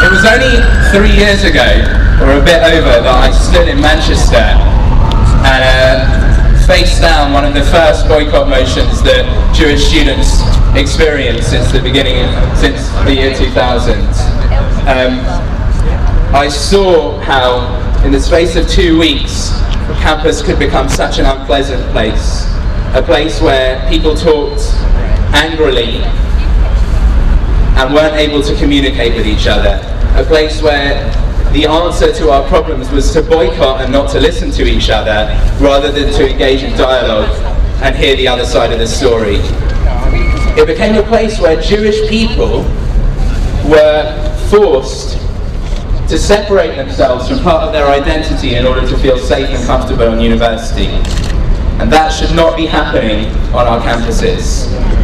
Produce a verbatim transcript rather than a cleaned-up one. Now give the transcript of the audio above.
It was only three years ago, or a bit over, that I stood in Manchester and uh, faced down one of the first boycott motions that Jewish students experienced since the beginning, since the year two thousand. Um, I saw how, in the space of two weeks, campus could become such an unpleasant place. A place where people talked angrily and weren't able to communicate with each other. A place where the answer to our problems was to boycott and not to listen to each other, rather than to engage in dialogue and hear the other side of the story. It became a place where Jewish people were forced to separate themselves from part of their identity in order to feel safe and comfortable in university. And that should not be happening on our campuses.